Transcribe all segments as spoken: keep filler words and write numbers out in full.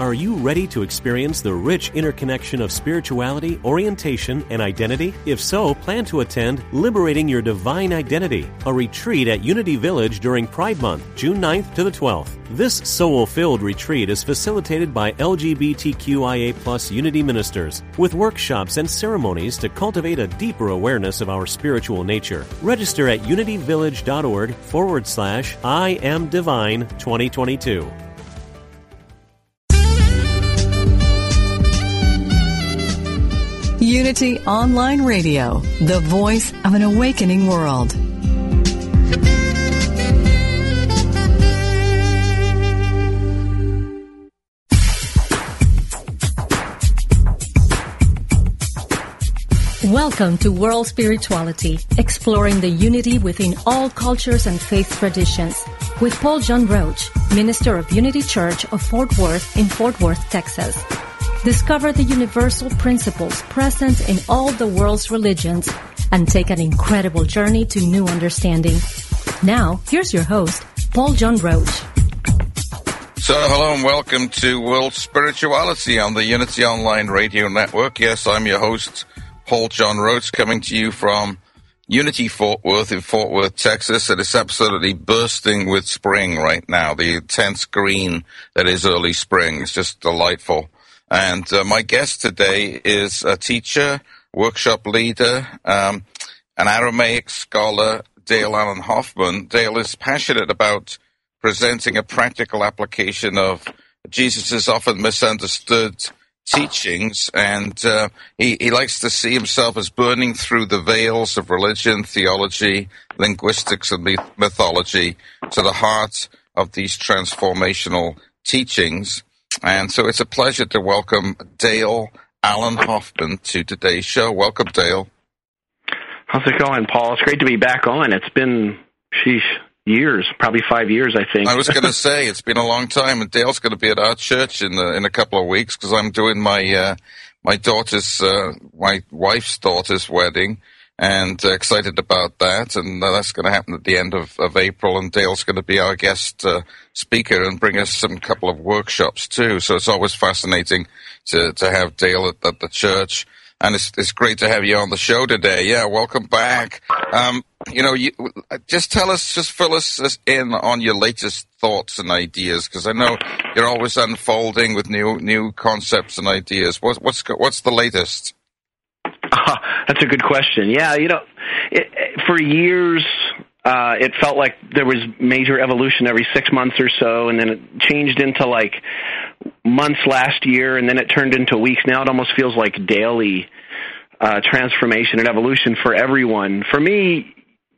Are you ready to experience the rich interconnection of spirituality, orientation, and identity? If so, plan to attend Liberating Your Divine Identity, a retreat at Unity Village during Pride Month, June ninth to the twelfth. This soul-filled retreat is facilitated by L G B T Q I A plus Unity ministers, with workshops and ceremonies to cultivate a deeper awareness of our spiritual nature. Register at unityvillage.org forward slash I am Divine twenty twenty-two. Unity Online Radio, the voice of an awakening world. Welcome to World Spirituality, exploring the unity within all cultures and faith traditions, with Paul John Roach, minister of Unity Church of Fort Worth in Fort Worth, Texas. Discover the universal principles present in all the world's religions and take an incredible journey to new understanding. Now, here's your host, Paul John Roach. So, hello and welcome to World Spirituality on the Unity Online Radio Network. Yes, I'm your host, Paul John Roach, coming to you from Unity Fort Worth in Fort Worth, Texas. It is absolutely bursting with spring right now. The intense green that is early spring is just delightful. And uh, my guest today is a teacher, workshop leader, um, an Aramaic scholar, Dale Allen Hoffman. Dale is passionate about presenting a practical application of Jesus' often misunderstood teachings, and uh, he, he likes to see himself as burning through the veils of religion, theology, linguistics, and mythology to the heart of these transformational teachings. And so it's a pleasure to welcome Dale Allen Hoffman to today's show. Welcome, Dale. How's it going, Paul? It's great to be back on. It's been, sheesh, years, probably five years, I think. I was going to say, it's been a long time, and Dale's going to be at our church in the, in a couple of weeks because I'm doing my uh, my daughter's, uh, my wife's daughter's wedding, and uh, excited about that. And uh, that's going to happen at the end of, of April, and Dale's going to be our guest uh, speaker and bring us some couple of workshops too. So it's always fascinating to, to have Dale at, at the church. And it's, it's great to have you on the show today. Yeah, welcome back. Um, you know, you, just tell us, just fill us in on your latest thoughts and ideas, because I know you're always unfolding with new new concepts and ideas. What, what's what's the latest? Uh, that's a good question. Yeah, you know, it, for years uh, it felt like there was major evolution every six months or so, and then it changed into like months last year, and then it turned into weeks. Now it almost feels like daily uh, transformation and evolution for everyone. For me,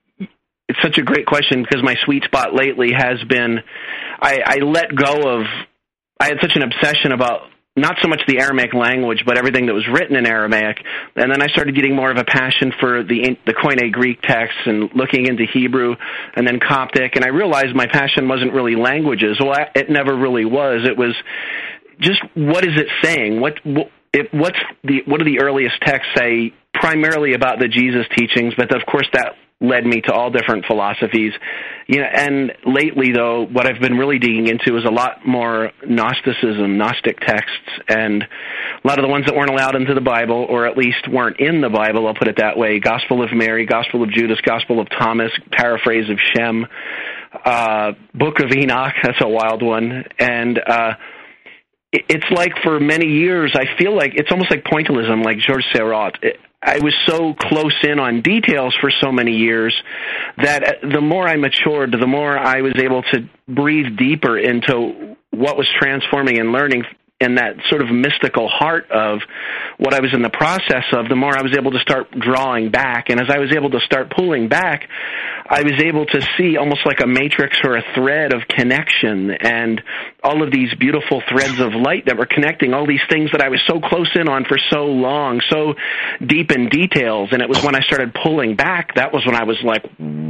it's such a great question because my sweet spot lately has been I, I let go of, I had such an obsession about not so much the Aramaic language, but everything that was written in Aramaic. And then I started getting more of a passion for the the Koine Greek texts and looking into Hebrew and then Coptic. And I realized my passion wasn't really languages. Well, it never really was. It was just, what is it saying? What, what it, what's the what do the earliest texts say primarily about the Jesus teachings? But of course that led me to all different philosophies. You know, and lately, though, what I've been really digging into is a lot more Gnosticism, Gnostic texts, and a lot of the ones that weren't allowed into the Bible, or at least weren't in the Bible, I'll put it that way. Gospel of Mary, Gospel of Judas, Gospel of Thomas, paraphrase of Shem, uh, Book of Enoch, that's a wild one. And uh, it's like for many years, I feel like it's almost like pointillism, like Georges Seurat. It, I was so close in on details for so many years that the more I matured, the more I was able to breathe deeper into what was transforming and learning in that sort of mystical heart of what I was in the process of, the more I was able to start drawing back. And as I was able to start pulling back, I was able to see almost like a matrix or a thread of connection and all of these beautiful threads of light that were connecting all these things that I was so close in on for so long, so deep in details. And it was when I started pulling back, that was when I was like,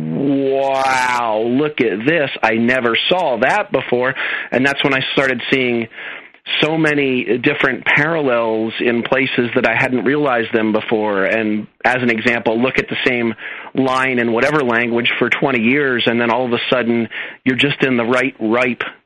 wow, look at this. I never saw that before. And that's when I started seeing so many different parallels in places that I hadn't realized them before. And as an example, look at the same line in whatever language for twenty years, and then all of a sudden you're just in the right, ripe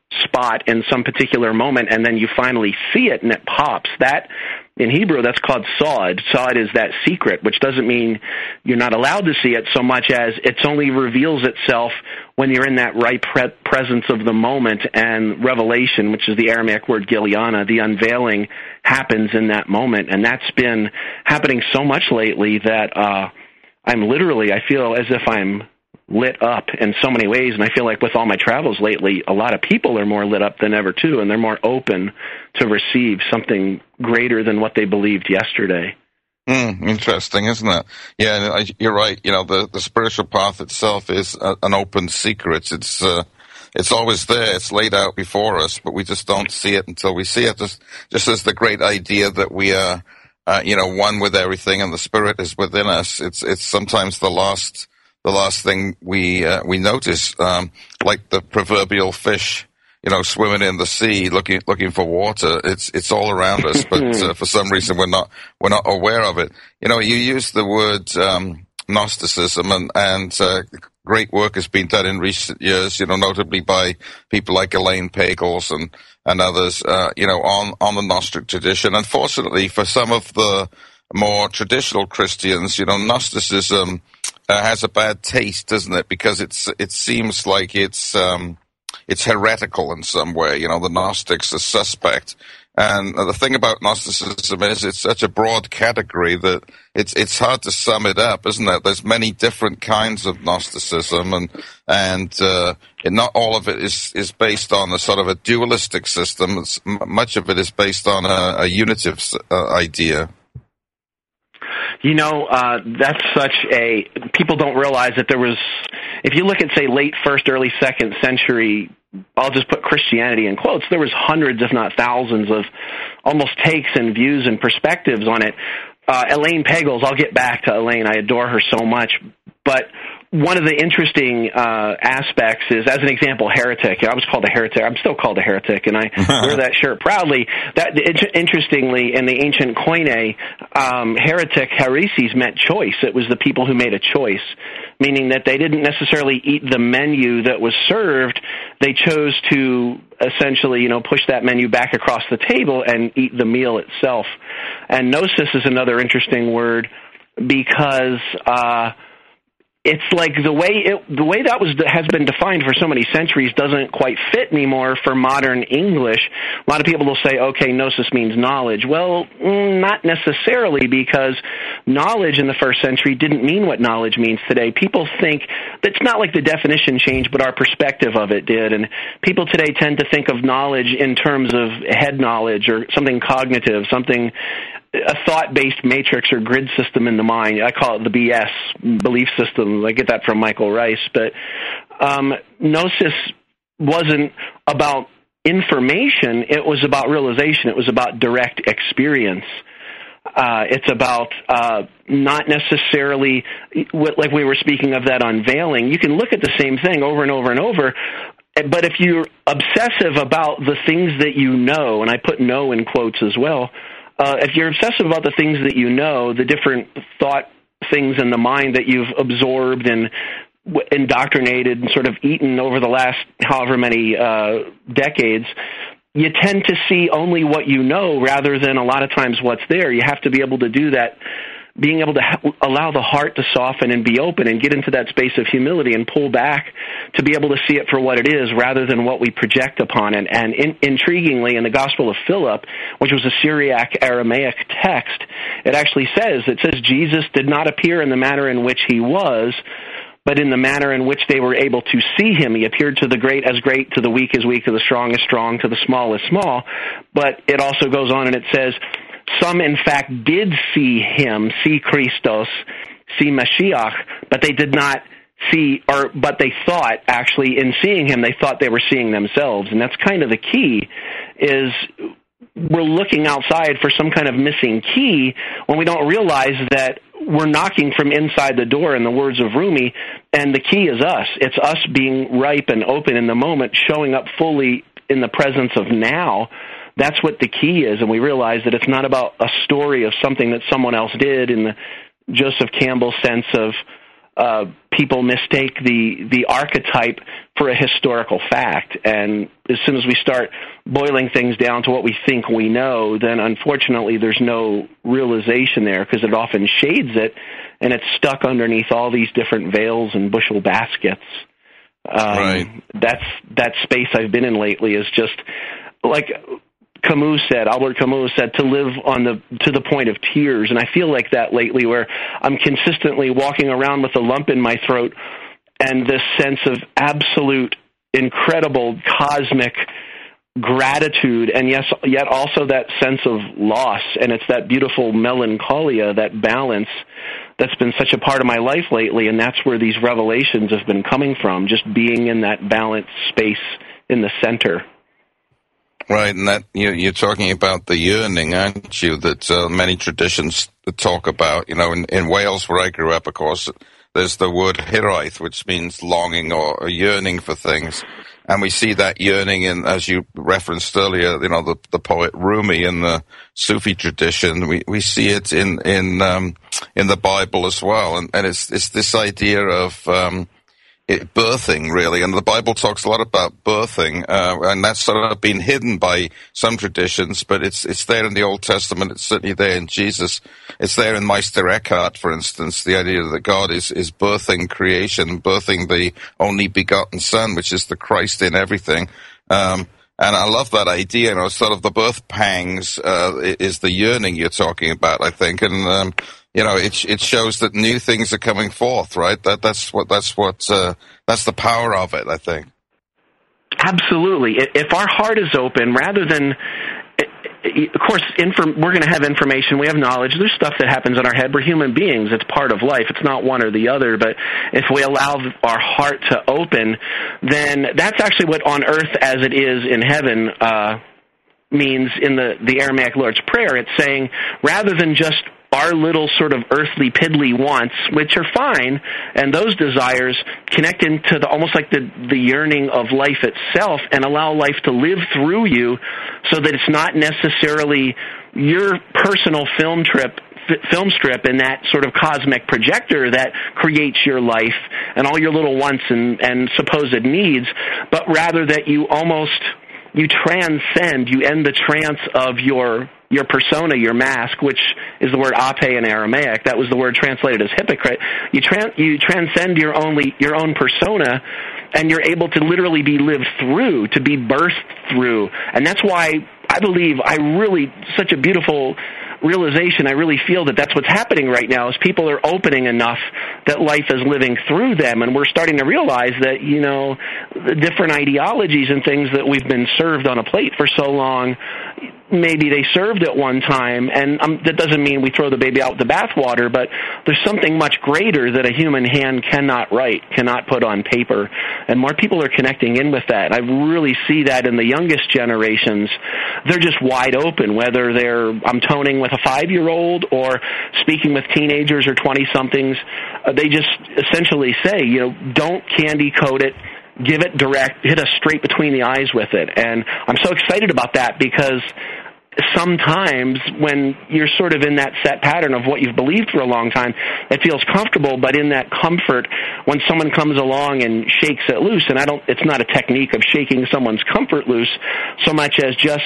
spot in some particular moment, and then you finally see it and it pops. That, in Hebrew, that's called sod. Sod is that secret, which doesn't mean you're not allowed to see it so much as it only reveals itself when you're in that right pre- presence of the moment, and revelation, which is the Aramaic word giliana, the unveiling, happens in that moment. And that's been happening so much lately that uh, I'm literally, I feel as if I'm lit up in so many ways, and I feel like with all my travels lately, a lot of people are more lit up than ever, too, and they're more open to receive something greater than what they believed yesterday. Mm, interesting, isn't it? Yeah, you're right. You know, the, the spiritual path itself is a, an open secret. It's uh, it's always there. It's laid out before us, but we just don't see it until we see it. Just, just as the great idea that we are, uh, you know, one with everything and the Spirit is within us. It's it's sometimes the last the last thing we uh, we notice, um, like the proverbial fish, you know, swimming in the sea, looking looking for water. It's it's all around us, but uh, for some reason we're not we're not aware of it. You know, you use the word um, Gnosticism, and and uh, great work has been done in recent years. You know, notably by people like Elaine Pagels and and others. Uh, you know, on on the Gnostic tradition. Unfortunately, for some of the more traditional Christians, you know, Gnosticism uh, has a bad taste, doesn't it? Because it's it seems like it's um, it's heretical in some way. You know, the Gnostics are suspect. And the thing about Gnosticism is it's such a broad category that it's it's hard to sum it up, isn't it? There's many different kinds of Gnosticism, and and uh, not all of it is, is based on a sort of a dualistic system. It's, much of it is based on a, a unitive uh, idea. You know, uh, that's such a, people don't realize that there was, if you look at, say, late first, early second century, I'll just put Christianity in quotes, there was hundreds, if not thousands, of almost takes and views and perspectives on it. Uh, Elaine Pagels, I'll get back to Elaine, I adore her so much, but one of the interesting uh, aspects is, as an example, heretic. I was called a heretic. I'm still called a heretic, and I wear that shirt proudly. That interestingly, in the ancient Koine, um, heretic, hereses meant choice. It was the people who made a choice, meaning that they didn't necessarily eat the menu that was served. They chose to essentially, you know, push that menu back across the table and eat the meal itself. And gnosis is another interesting word because uh, it's like the way it, the way that was has been defined for so many centuries doesn't quite fit anymore for modern English. A lot of people will say, okay, gnosis means knowledge. Well, not necessarily, because knowledge in the first century didn't mean what knowledge means today. People think that's not like the definition changed, but our perspective of it did. And people today tend to think of knowledge in terms of head knowledge or something cognitive, something, a thought-based matrix or grid system in the mind. I call it the B S, belief system. I get that from Michael Rice. But um, gnosis wasn't about information. It was about realization. It was about direct experience. Uh, it's about uh, not necessarily, like we were speaking of that unveiling. You can look at the same thing over and over and over, but if you're obsessive about the things that you know, and I put know in quotes as well, Uh, if you're obsessive about the things that you know, the different thought things in the mind that you've absorbed and w- indoctrinated and sort of eaten over the last however many uh, decades, you tend to see only what you know rather than a lot of times what's there. You have to be able to do that, being able to ha- allow the heart to soften and be open and get into that space of humility and pull back to be able to see it for what it is rather than what we project upon it. And in, intriguingly, in the Gospel of Philip, which was a Syriac Aramaic text, it actually says, it says Jesus did not appear in the manner in which he was, but in the manner in which they were able to see him. He appeared to the great as great, to the weak as weak, to the strong as strong, to the small as small. But it also goes on and it says, some, in fact, did see him, see Christos, see Mashiach, but they did not see, or but they thought, actually, in seeing him, they thought they were seeing themselves. And that's kind of the key, is we're looking outside for some kind of missing key when we don't realize that we're knocking from inside the door, in the words of Rumi, and the key is us. It's us being ripe and open in the moment, showing up fully in the presence of now. That's what the key is, and we realize that it's not about a story of something that someone else did in the Joseph Campbell sense of uh, people mistake the the archetype for a historical fact. And as soon as we start boiling things down to what we think we know, then unfortunately there's no realization there, because it often shades it, and it's stuck underneath all these different veils and bushel baskets. Um, right. That's that space I've been in lately is just like Camus said, Albert Camus said, to live on the to the point of tears. And I feel like that lately, where I'm consistently walking around with a lump in my throat and this sense of absolute, incredible, cosmic gratitude, and yes, yet also that sense of loss. And it's that beautiful melancholia, that balance, that's been such a part of my life lately. And that's where these revelations have been coming from, just being in that balanced space in the center. Right, and that you, you're talking about the yearning, aren't you, that uh, many traditions talk about. You know, in, in Wales, where I grew up, of course, there's the word hiraeth, which means longing or, or yearning for things. And we see that yearning in, as you referenced earlier, you know, the, the poet Rumi in the Sufi tradition. We, we see it in, in, um, in the Bible as well. And, and it's, it's this idea of, um, It, birthing, really, and the Bible talks a lot about birthing, uh, and that's sort of been hidden by some traditions, but it's it's there in the Old Testament. It's certainly there in Jesus. It's there in Meister Eckhart, for instance, the idea that God is, is birthing creation, birthing the only begotten Son, which is the Christ in everything. Um, and I love that idea, you know, sort of the birth pangs uh, is the yearning you're talking about, I think, and um you know, it it shows that new things are coming forth, right? That that's what that's what uh, that's the power of it, I think. Absolutely. If our heart is open, rather than, of course, inform, we're going to have information. We have knowledge. There's stuff that happens in our head. We're human beings. It's part of life. It's not one or the other. But if we allow our heart to open, then that's actually what on earth as it is in heaven uh, means in the the Aramaic Lord's Prayer. It's saying, rather than just our little sort of earthly piddly wants, which are fine, and those desires connect into the almost like the, the yearning of life itself, and allow life to live through you, so that it's not necessarily your personal film trip film strip and that sort of cosmic projector that creates your life and all your little wants and, and supposed needs, but rather that you almost you transcend, you end the trance of your your persona, your mask, which is the word ape in Aramaic. That was the word translated as hypocrite. You tran- you transcend your only your own persona, and you're able to literally be lived through, to be birthed through. And that's why I believe I really, such a beautiful realization, I really feel that that's what's happening right now, is people are opening enough that life is living through them, and we're starting to realize that, you know, the different ideologies and things that we've been served on a plate for so long, maybe they served at one time, and um, that doesn't mean we throw the baby out with the bathwater, but there's something much greater that a human hand cannot write, cannot put on paper, and more people are connecting in with that. I really see that in the youngest generations. They're just wide open, whether they're, I'm toning with a five-year-old or speaking with teenagers or twenty-somethings. Uh, they just essentially say, you know, don't candy coat it, give it direct, hit us straight between the eyes with it. And I'm so excited about that, because sometimes when you're sort of in that set pattern of what you've believed for a long time, it feels comfortable, but in that comfort, when someone comes along and shakes it loose, and I don't, it's not a technique of shaking someone's comfort loose so much as just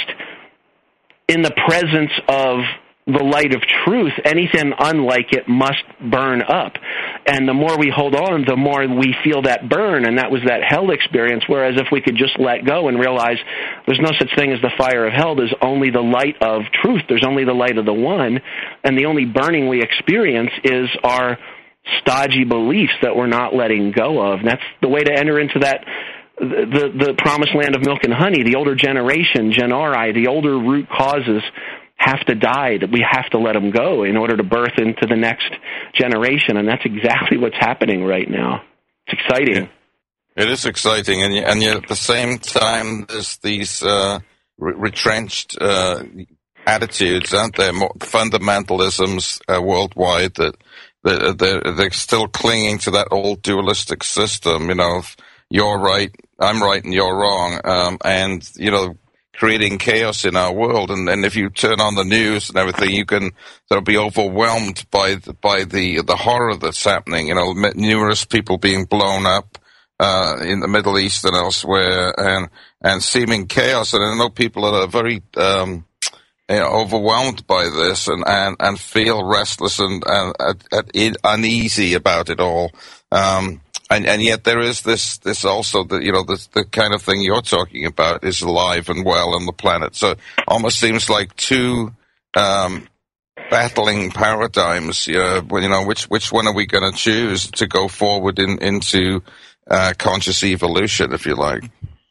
in the presence of the light of truth, anything unlike it must burn up. And the more we hold on, the more we feel that burn, and that was that hell experience, whereas if we could just let go and realize there's no such thing as the fire of hell, there's only the light of truth, there's only the light of the one, and the only burning we experience is our stodgy beliefs that we're not letting go of. And that's the way to enter into that the, the promised land of milk and honey. The older generation, Genori, the older root causes have to die, that we have to let them go in order to birth into the next generation. And that's exactly what's happening right now. It's exciting. It is exciting. And, and yet at the same time, there's these uh, re- retrenched uh, attitudes, aren't there? More fundamentalisms uh, worldwide that, that they're, they're still clinging to that old dualistic system, you know, you're right, I'm right, and you're wrong. Um, and, you know, creating chaos in our world. And, and if you turn on the news and everything, you can sort of be overwhelmed by the, by the the horror that's happening. You know, numerous people being blown up uh, in the Middle East and elsewhere, and and seeming chaos. And I know people that are very um, you know, overwhelmed by this and, and, and feel restless and, and, and uneasy about it all. Um, And, and yet there is this, this also, the, you know, this, the kind of thing you're talking about is alive and well on the planet. So it almost seems like two, um, battling paradigms, uh, you know, which, which one are we going to choose to go forward in, into, uh, conscious evolution, if you like?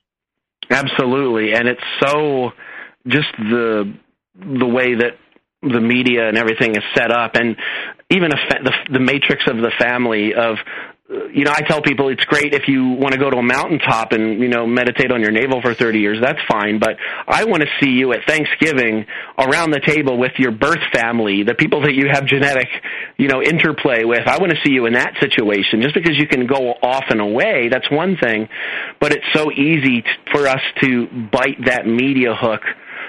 Absolutely. And it's so just the, the way that the media and everything is set up, and even a fa- the, the matrix of the family of, you know, I tell people it's great if you want to go to a mountaintop and, you know, meditate on your navel for thirty years. That's fine. But I want to see you at Thanksgiving around the table with your birth family, the people that you have genetic, you know, interplay with. I want to see you in that situation. Just because you can go off and away, that's one thing. But it's so easy t- for us to bite that media hook.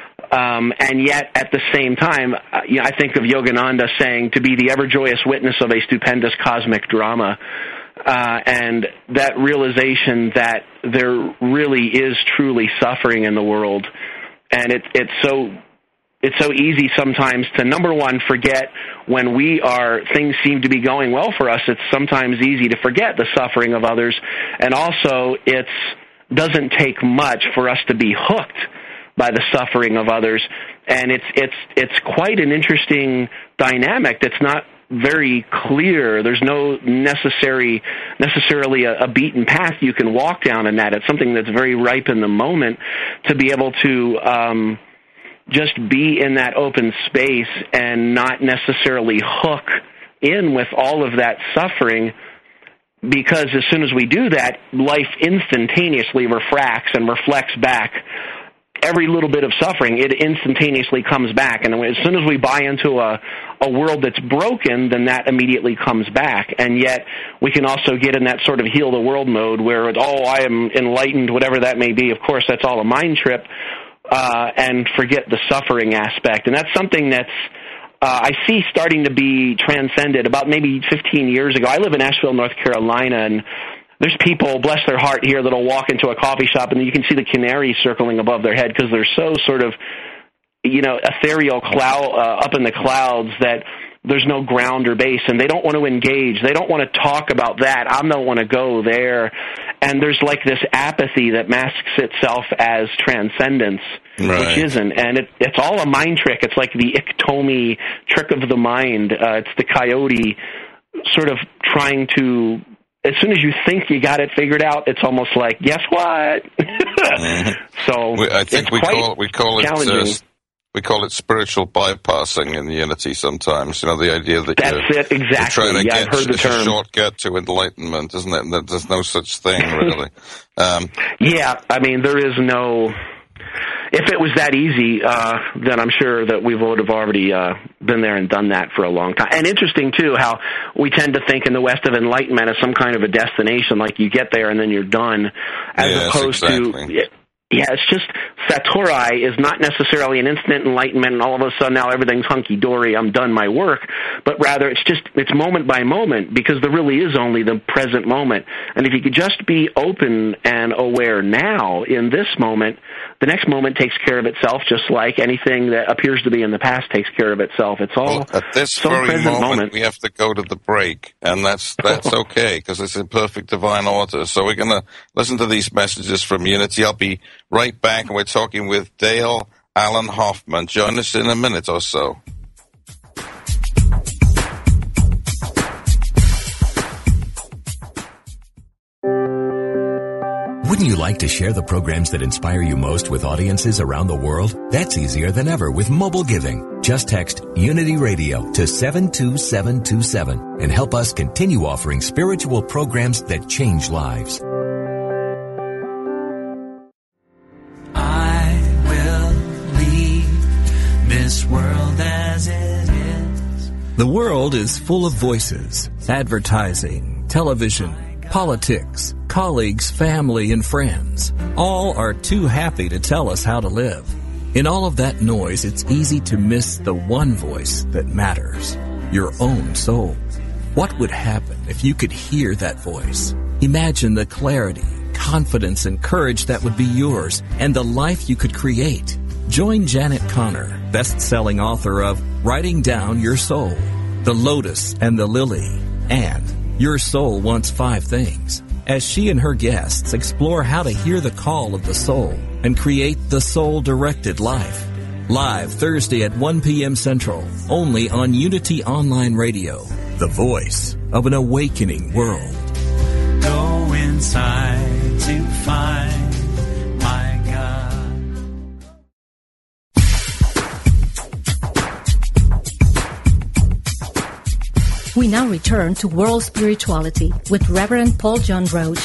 Um, and yet, at the same time, uh, you know, I think of Yogananda saying to be the ever-joyous witness of a stupendous cosmic drama. Uh, and that realization that there really is truly suffering in the world, and it, it's so it's so easy sometimes to, number one, forget when we are things seem to be going well for us. It's sometimes easy to forget the suffering of others, and also it doesn't take much for us to be hooked by the suffering of others, and it's it's it's quite an interesting dynamic that's not very clear. There's no necessary necessarily a, a beaten path you can walk down in that. It's something that's very ripe in the moment to be able to um, just be in that open space and not necessarily hook in with all of that suffering, because as soon as we do that, life instantaneously refracts and reflects back. Every little bit of suffering, it instantaneously comes back. And as soon as we buy into a, a world that's broken, then that immediately comes back. And yet we can also get in that sort of heal the world mode where, it's, oh, I am enlightened, whatever that may be. Of course, that's all a mind trip, uh, and forget the suffering aspect. And that's something that's uh, I see starting to be transcended. About maybe fifteen years ago, I live in Asheville, North Carolina, and there's people, bless their heart, here that'll walk into a coffee shop and you can see the canaries circling above their head because they're so sort of, you know, ethereal cloud uh, up in the clouds that there's no ground or base, and they don't want to engage. They don't want to talk about that. I don't want to go there. And there's like this apathy that masks itself as transcendence, right, which isn't. And it, it's all a mind trick. It's like the Iktomi trick of the mind. Uh, it's the coyote sort of trying to, as soon as you think you got it figured out, it's almost like, guess what? mm-hmm. So we, I think it's we quite call it, we call it challenging. Uh, we call it spiritual bypassing in Unity sometimes. You know, the idea that that's you're, it exactly. you're trying to yeah, get I've heard the it's term. a shortcut to enlightenment, isn't it? And there's no such thing really. um, yeah, I mean there is no. If it was that easy, uh, then I'm sure that we would have already uh, been there and done that for a long time. And interesting, too, how we tend to think in the West of enlightenment as some kind of a destination, like you get there and then you're done, as yes, opposed exactly. to... Yeah, it's just Satori is not necessarily an instant enlightenment and all of a sudden now everything's hunky-dory, I'm done my work, but rather it's just, it's moment by moment, because there really is only the present moment. And if you could just be open and aware now in this moment, the next moment takes care of itself, just like anything that appears to be in the past takes care of itself. It's all well, at this so very present moment, moment. We have to go to the break, and that's that's okay, because it's in perfect divine order. So we're going to listen to these messages from Unity. I'll be right back, and we're talking with Dale Allen Hoffman. Join us in a minute or so. Wouldn't you like to share the programs that inspire you most with audiences around the world? That's easier than ever with mobile giving. Just text Unity Radio to seven two seven two seven and help us continue offering spiritual programs that change lives. I will leave this world as it is. The world is full of voices, advertising, television, politics, colleagues, family, and friends. All are too happy to tell us how to live. In all of that noise, it's easy to miss the one voice that matters, your own soul. What would happen if you could hear that voice? Imagine the clarity, confidence, and courage that would be yours and the life you could create. Join Janet Conner, best-selling author of Writing Down Your Soul, The Lotus and the Lily, and Your Soul Wants Five Things, as she and her guests explore how to hear the call of the soul and create the soul-directed life. Live Thursday at one p.m. Central, only on Unity Online Radio, the voice of an awakening world. Go inside to find my God. We now return to World Spirituality with Reverend Paul John Roach.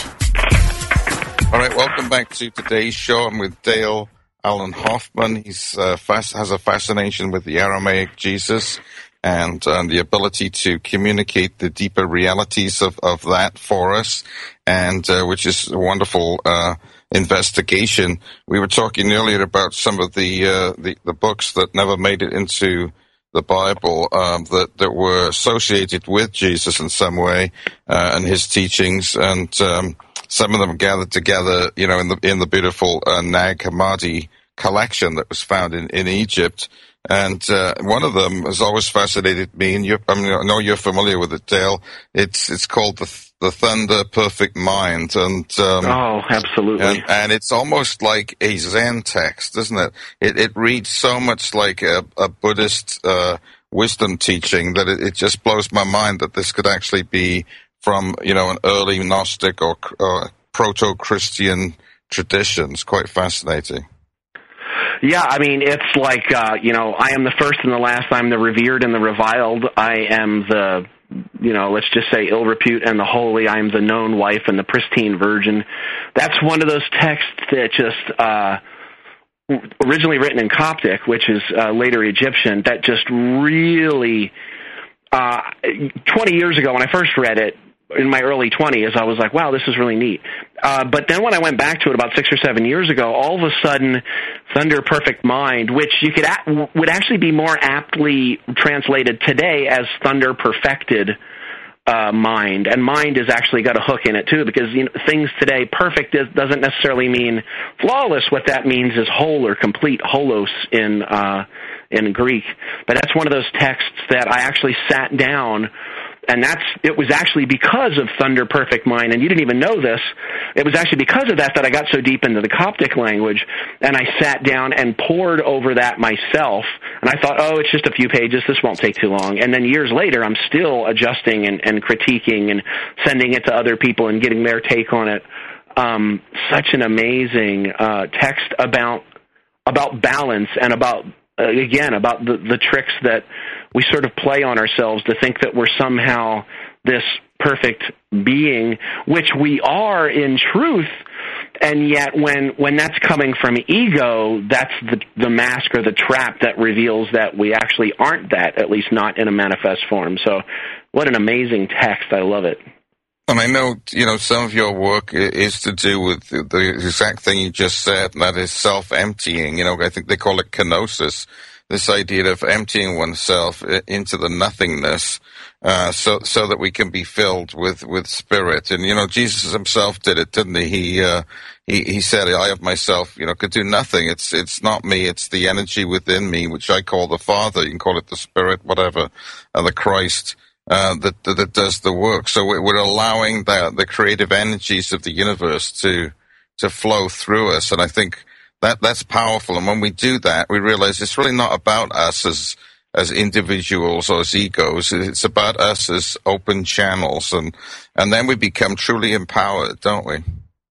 All right, welcome back to today's show. I'm with Dale Allen Hoffman. He's uh, fast, has a fascination with the Aramaic Jesus and uh, the ability to communicate the deeper realities of, of that for us, and uh, which is a wonderful uh, investigation. We were talking earlier about some of the, uh, the the books that never made it into the Bible um, that that were associated with Jesus in some way uh, and his teachings, and um, some of them gathered together, you know, in the in the beautiful uh, Nag Hammadi collection that was found in, in Egypt. And uh, one of them has always fascinated me, and you're, I, mean, I know you're familiar with it, Dale. It's it's called the the Thunder Perfect Mind, and um, oh, absolutely. And, and it's almost like a Zen text, isn't it? It it reads so much like a, a Buddhist uh, wisdom teaching that it, it just blows my mind that this could actually be from, you know, an early Gnostic or uh, proto-Christian tradition. It's quite fascinating. Yeah, I mean, it's like, uh, you know, I am the first and the last. I'm the revered and the reviled. I am the, you know, let's just say ill repute and the holy. I am the known wife and the pristine virgin. That's one of those texts that just, uh, originally written in Coptic, which is uh, later Egyptian, that just really, uh, twenty years ago when I first read it, in my early twenties, I was like, wow, this is really neat. Uh, but then when I went back to it about six or seven years ago, all of a sudden, Thunder Perfect Mind, which you could a- would actually be more aptly translated today as Thunder Perfected uh, Mind. And mind has actually got a hook in it, too, because you know, things today, perfect is, doesn't necessarily mean flawless. What that means is whole or complete, holos in, uh, in Greek. But that's one of those texts that I actually sat down. And that's, it was actually because of Thunder Perfect Mind, and you didn't even know this, it was actually because of that that I got so deep into the Coptic language, and I sat down and pored over that myself, and I thought, oh, it's just a few pages, this won't take too long. And then years later, I'm still adjusting and, and critiquing and sending it to other people and getting their take on it. Um, such an amazing uh, text about about balance and about, uh, again, about the, the tricks that we sort of play on ourselves to think that we're somehow this perfect being, which we are in truth, and yet when when that's coming from ego, that's the the mask or the trap that reveals that we actually aren't that, at least not in a manifest form. So what an amazing text. I love it. And I know, you know, some of your work is to do with the exact thing you just said, and that is self-emptying. You know, I think they call it kenosis. This idea of emptying oneself into the nothingness, uh, so so that we can be filled with, with spirit. And you know, Jesus himself did it, didn't he? He uh, he he said, "I of myself, you know, could do nothing. It's it's not me. It's the energy within me, which I call the Father. You can call it the Spirit, whatever, uh, the Christ uh, that, that that does the work. So we're allowing the the creative energies of the universe to to flow through us. And I think That that's powerful, and when we do that, we realize it's really not about us as as individuals or as egos. It's about us as open channels, and and then we become truly empowered, don't we?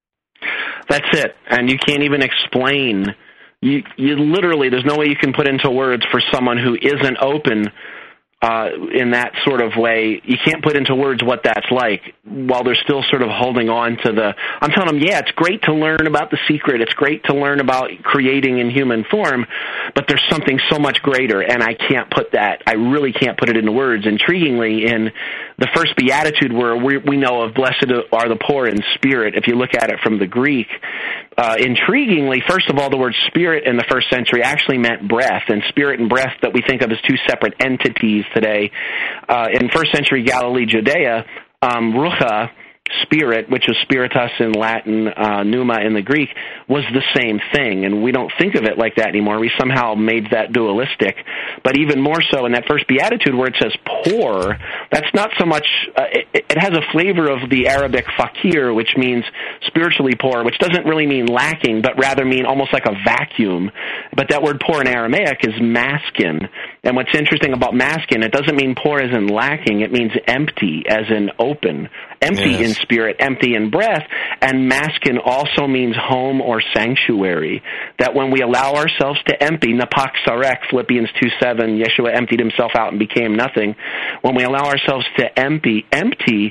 That's it, and you can't even explain. You you literally, there's no way you can put into words for someone who isn't open uh, in that sort of way. You can't put into words what that's like while they're still sort of holding on to the, I'm telling them, yeah, it's great to learn about the secret. It's great to learn about creating in human form, but there's something so much greater, and I can't put that, I really can't put it into words. Intriguingly, in the first beatitude where we, we know of, blessed are the poor in spirit, if you look at it from the Greek, uh, intriguingly, first of all, the word spirit in the first century actually meant breath, and spirit and breath that we think of as two separate entities today. Uh, in first century Galilee, Judea, um, rucha, spirit, which is spiritus in Latin, uh, pneuma in the Greek, was the same thing, and we don't think of it like that anymore. We somehow made that dualistic. But even more so in that first beatitude where it says poor, that's not so much, uh, it, it has a flavor of the Arabic fakir, which means spiritually poor, which doesn't really mean lacking, but rather mean almost like a vacuum. But that word poor in Aramaic is maskin. And what's interesting about maskin, it doesn't mean poor as in lacking, it means empty as in open. Empty yes. in spirit, empty in breath, and maskin also means home or sanctuary. That when we allow ourselves to empty, napak sarek, Philippians two seven, Yeshua emptied himself out and became nothing. When we allow ourselves to empty, empty,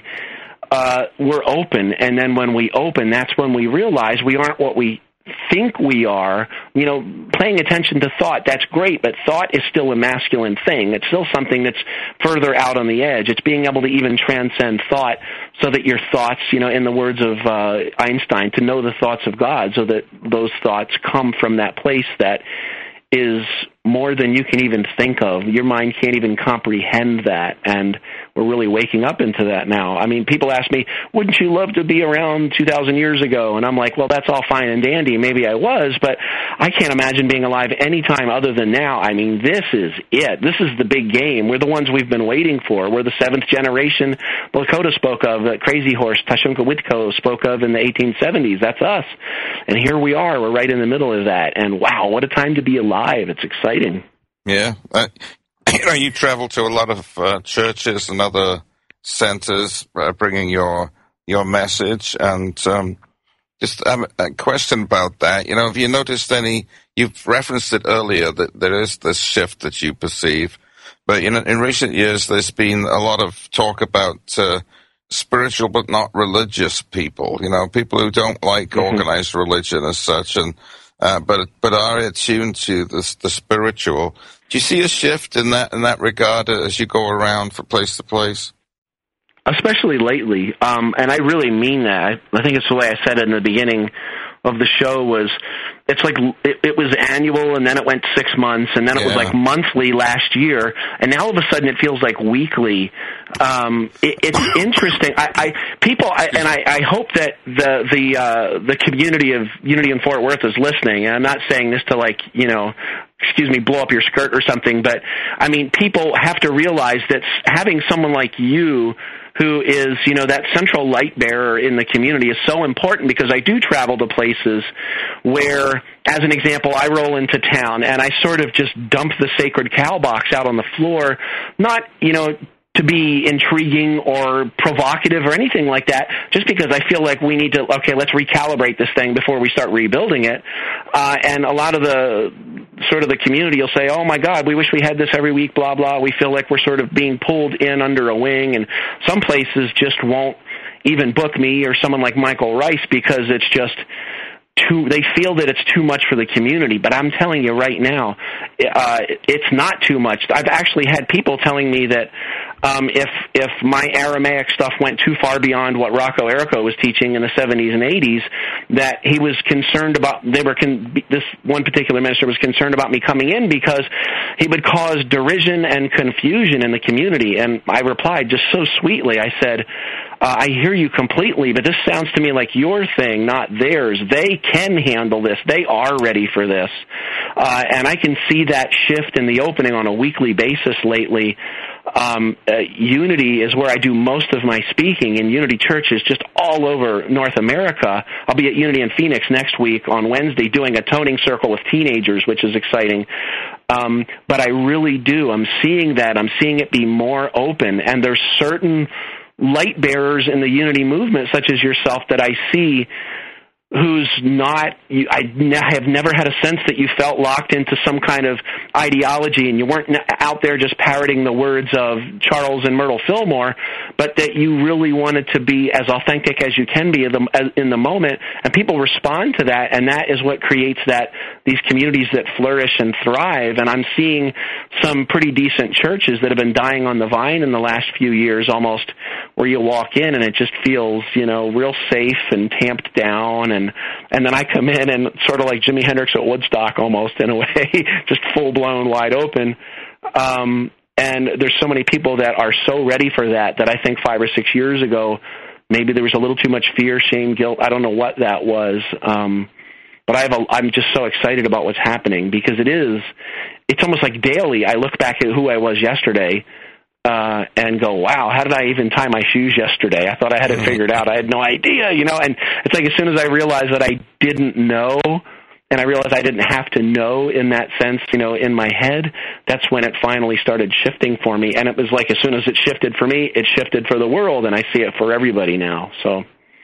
uh, we're open, and then when we open, that's when we realize we aren't what we think we are. You know, paying attention to thought, that's great, but thought is still a masculine thing. It's still something that's further out on the edge. It's being able to even transcend thought so that your thoughts, you know, in the words of uh, Einstein, to know the thoughts of God, so that those thoughts come from that place that is more than you can even think of. Your mind can't even comprehend that, and we're really waking up into that now. I mean, people ask me, wouldn't you love to be around two thousand years ago? And I'm like, well, that's all fine and dandy. Maybe I was, but I can't imagine being alive any time other than now. I mean, this is it. This is the big game. We're the ones we've been waiting for. We're the seventh generation Lakota spoke of, that Crazy Horse Tashunka Witko spoke of in the eighteen seventies. That's us. And here we are. We're right in the middle of that. And wow, what a time to be alive. It's exciting. Yeah. Uh, you know, you travel to a lot of uh, churches and other centers, uh, bringing your your message. And um, just um, a question about that. You know, have you noticed any, you've referenced it earlier, that there is this shift that you perceive. But, you know, in recent years, there's been a lot of talk about uh, spiritual but not religious people, you know, people who don't like mm-hmm. organized religion as such, and uh, but but are attuned to the, the spiritual. Do you see a shift in that in that regard as you go around from place to place? Especially lately, um, and I really mean that. I think it's the way I said it in the beginning of the show, was it's like it, it was annual, and then it went six months, and then it yeah. was like monthly last year, and now all of a sudden it feels like weekly. Um, it, it's interesting. I, I people, I, and I, I hope that the the uh, the community of Unity in Fort Worth is listening. And I'm not saying this to, like, you know, excuse me, blow up your skirt or something, but I mean, people have to realize that having someone like you, who is, you know, that central light bearer in the community, is so important, because I do travel to places where, as an example, I roll into town and I sort of just dump the sacred cow box out on the floor, not, you know, to be intriguing or provocative or anything like that, just because I feel like we need to, okay, let's recalibrate this thing before we start rebuilding it. Uh, and a lot of the sort of the community will say, oh my God, we wish we had this every week, blah, blah. We feel like we're sort of being pulled in under a wing, and some places just won't even book me or someone like Michael Rice because it's just too, they feel that it's too much for the community. But I'm telling you right now, uh, it's not too much. I've actually had people telling me that um, if if my Aramaic stuff went too far beyond what Rocco Errico was teaching in the seventies and eighties, that he was concerned about, they were con- this one particular minister was concerned about me coming in because he would cause derision and confusion in the community. And I replied just so sweetly, I said, Uh, I hear you completely, but this sounds to me like your thing, not theirs. They can handle this. They are ready for this. Uh, and I can see that shift in the opening on a weekly basis lately. Um, uh, Unity is where I do most of my speaking, and Unity churches just all over North America. I'll be at Unity in Phoenix next week on Wednesday doing a toning circle with teenagers, which is exciting. Um, but I really do. I'm seeing that. I'm seeing it be more open, and there's certain light bearers in the Unity movement, such as yourself, that I see who's not, you, I ne- have never had a sense that you felt locked into some kind of ideology and you weren't out there just parroting the words of Charles and Myrtle Fillmore, but that you really wanted to be as authentic as you can be in the, in the moment, and people respond to that, and that is what creates that these communities that flourish and thrive. And I'm seeing some pretty decent churches that have been dying on the vine in the last few years, almost where you walk in and it just feels, you know, real safe and tamped down, and and then I come in and sort of like Jimi Hendrix at Woodstock almost in a way, just full-blown, wide open. Um, and there's so many people that are so ready for that that I think five or six years ago, maybe there was a little too much fear, shame, guilt. I don't know what that was. Um, but I have a, I'm just so excited about what's happening, because it is, it's almost like daily I look back at who I was yesterday uh, and go, wow, how did I even tie my shoes yesterday? I thought I had it figured out. I had no idea, you know, and it's like as soon as I realized that I didn't know, and I realized I didn't have to know in that sense, you know, in my head, that's when it finally started shifting for me. And it was like as soon as it shifted for me, it shifted for the world, and I see it for everybody now. So,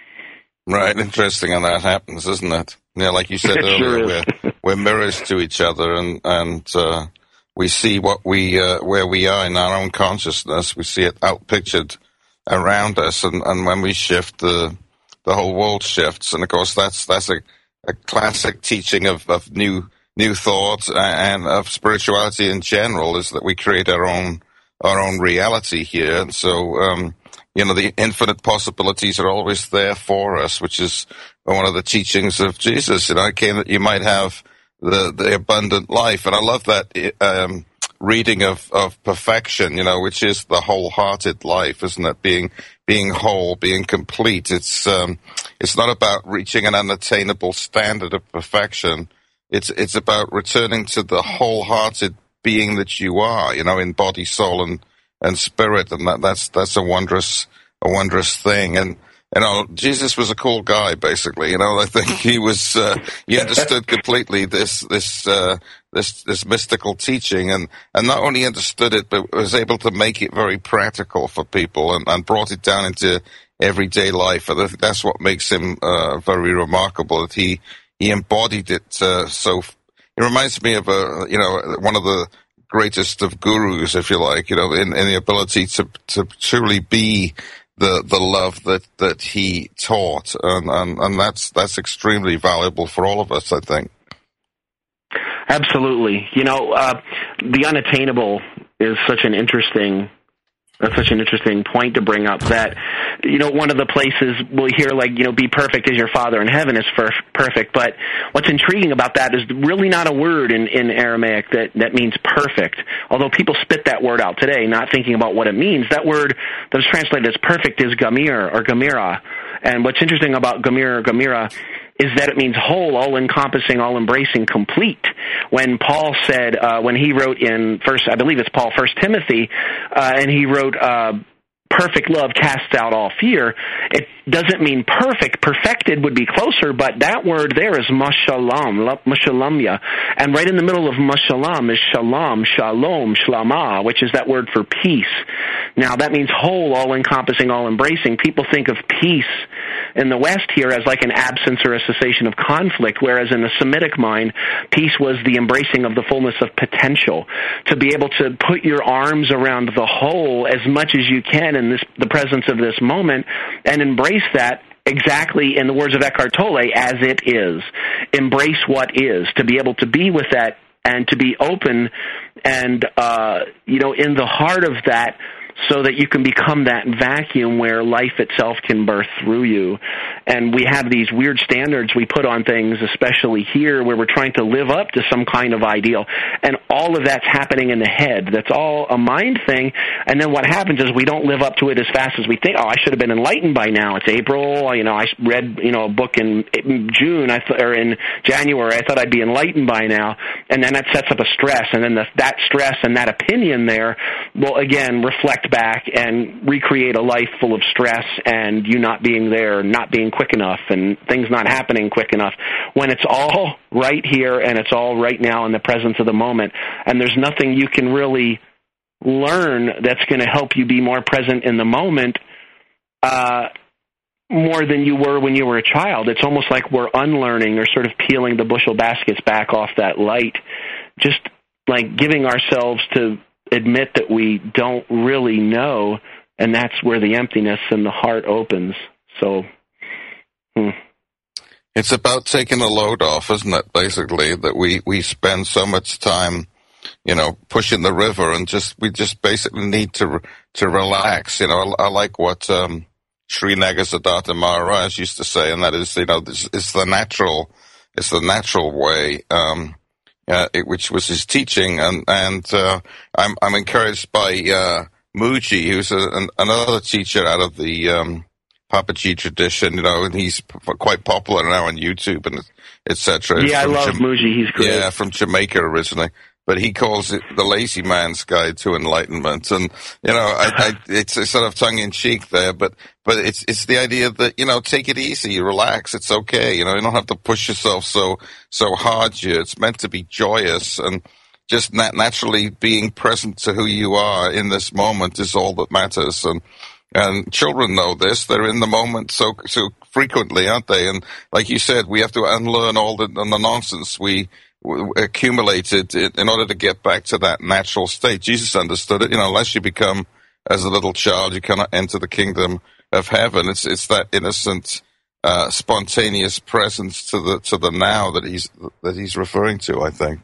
right, interesting how that happens, isn't it? Yeah, like you said It earlier, sure we're, we're mirrors to each other, and and uh, we see what we uh, where we are in our own consciousness. We see it outpictured around us, and, and when we shift, the the whole world shifts. And of course, that's that's a a classic teaching of, of new new thought and of spirituality in general, is that we create our own our own reality here. And so, um, you know, the infinite possibilities are always there for us, which is one of the teachings of Jesus. You know, it came that you might have the the abundant life, and I love that um, reading of of perfection. You know, which is the wholehearted life, isn't it? Being being whole, being complete. It's um, it's not about reaching an unattainable standard of perfection. It's it's about returning to the wholehearted being that you are, you know, in body, soul, and and spirit, and that that's that's a wondrous a wondrous thing. And you know, Jesus was a cool guy, basically. You know, I think he was uh, he understood completely this this uh, this this mystical teaching, and and not only understood it, but was able to make it very practical for people, and, and brought it down into everyday life. And I think that's what makes him uh, very remarkable. That he he embodied it. Uh, so it reminds me of a you know one of the greatest of gurus, if you like. You know, in, in the ability to to truly be the the love that, that he taught, and, and and that's that's extremely valuable for all of us, I think. Absolutely. You know, uh, the unattainable is such an interesting that's such an interesting point to bring up. That, you know, one of the places we'll hear, like, you know, be perfect as your Father in heaven is for, perfect. But what's intriguing about that is really not a word in, in Aramaic that, that means perfect. Although people spit that word out today, not thinking about what it means. That word that is translated as perfect is gamir or gamira. And what's interesting about gamir or gamira is that it means whole, all-encompassing, all-embracing, complete. When Paul said, uh, when he wrote in First, I believe it's Paul, First Timothy, uh, and he wrote, uh, perfect love casts out all fear, it doesn't mean perfect. Perfected would be closer, but that word there is mashalom, mashalamya. And right in the middle of mashalom is shalom, shalom, shlama, which is that word for peace. Now, that means whole, all-encompassing, all-embracing. People think of peace in the West here as like an absence or a cessation of conflict, whereas in the Semitic mind, peace was the embracing of the fullness of potential. To be able to put your arms around the whole as much as you can in this, the presence of this moment, and embrace that exactly, in the words of Eckhart Tolle, as it is. Embrace what is. To be able to be with that and to be open and, uh, you know, in the heart of that, so that you can become that vacuum where life itself can birth through you. And we have these weird standards we put on things, especially here, where we're trying to live up to some kind of ideal. And all of that's happening in the head. That's all a mind thing. And then what happens is we don't live up to it as fast as we think. Oh, I should have been enlightened by now. It's April. You know, I read, you know, a book in, in June, I th- or in January. I thought I'd be enlightened by now. And then that sets up a stress. And then the, that stress and that opinion there will, again, reflect back and recreate a life full of stress and you not being there, not being quick enough, and things not happening quick enough, when it's all right here and it's all right now in the presence of the moment. And there's nothing you can really learn that's going to help you be more present in the moment uh, more than you were when you were a child. It's almost like we're unlearning or sort of peeling the bushel baskets back off that light, just like giving ourselves to admit that we don't really know, and that's where the emptiness in the heart opens. So, hmm. It's about taking a load off, isn't it, basically, that we, we spend so much time, you know, pushing the river, and just we just basically need to to relax. You know, I, I like what um, Sri Negasiddhartha Maharaj used to say, and that is, you know, this, it's the natural, it's the natural way, um, uh, it, which was his teaching, and and uh, I'm I'm encouraged by uh, Mooji, who's a, an, another teacher out of the um, Papaji tradition, you know, and he's p- quite popular now on YouTube and et cetera. Yeah, I love Jam- Mooji. He's great. Yeah, from Jamaica originally. But he calls it the lazy man's guide to enlightenment. And, you know, I, I, it's a sort of tongue-in-cheek there, but, but it's, it's the idea that, you know, take it easy, relax, it's okay. You know, you don't have to push yourself so, so hard here. It's meant to be joyous, and just nat- naturally being present to who you are in this moment is all that matters. And, and children know this. They're in the moment so, so frequently, aren't they? And like you said, we have to unlearn all the, the nonsense we, accumulated in order to get back to that natural state. Jesus understood it. You know, unless you become as a little child, you cannot enter the kingdom of heaven. It's it's that innocent, uh, spontaneous presence to the to the now that he's that he's referring to, I think.